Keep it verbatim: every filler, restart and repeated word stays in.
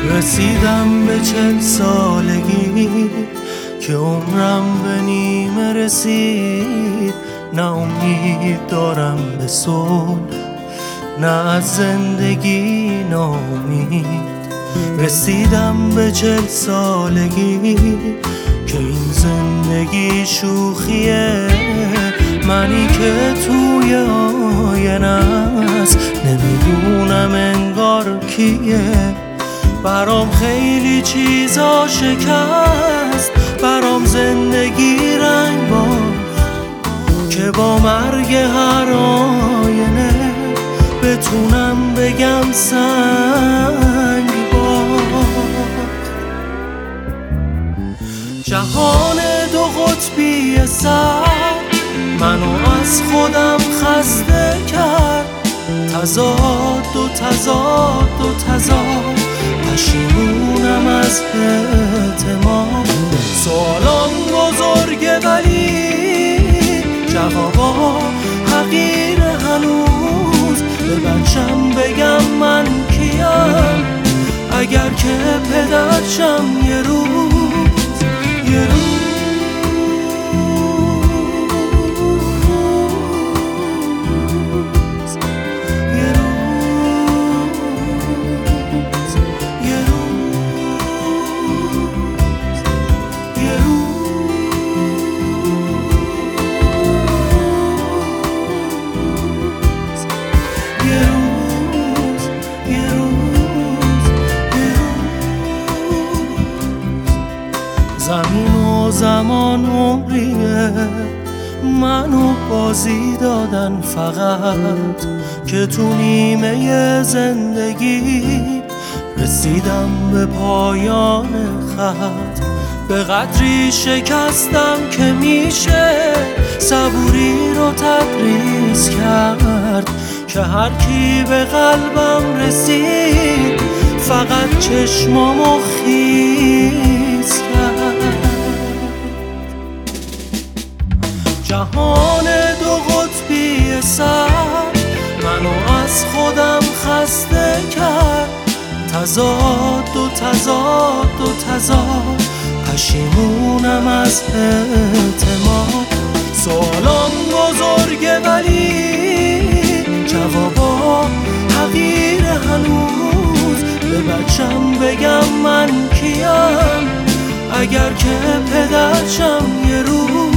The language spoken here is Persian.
رسیدم به چل سالگی که عمرم به نیمه رسید. نه امید دارم به صلح، نه از زندگی ناامید. رسیدم به چل سالگی که این زندگی شوخیه. منی که توی آینه است نمیدونم انگار کیه. برام خیلی چیزا شکست، برام زندگی رنگ باخت که با مرگ هر آینه بتونم بگم سنگ باخت. جهان دو قطبی سر منو از خودم خسته کرد. تضاد و تضاد و تضاد، پشیمونم از اعتماد. سوالام بزرگه ولی جوابا حقیر هنوز. به بچم بگم من کیم اگر که پدرشم یه روز یه روز زمین و زمان عمریه منو بازی دادن فقط که تو نیمه زندگی رسیدم به پایان خط. به قدری شکستم که میشه صبوری رو تدریس کرد که هر کی به قلبم رسید فقط چشمامو خیس کرد. جهان دو قطبی سر منو از خودم خسته کرد. تضاد و تضاد و تضاد، پشیمونم از اعتماد. سوالام بزرگه ولی جوابا حقیر هنوز. به بچم بگم من کیم اگر که پدرشم یه روز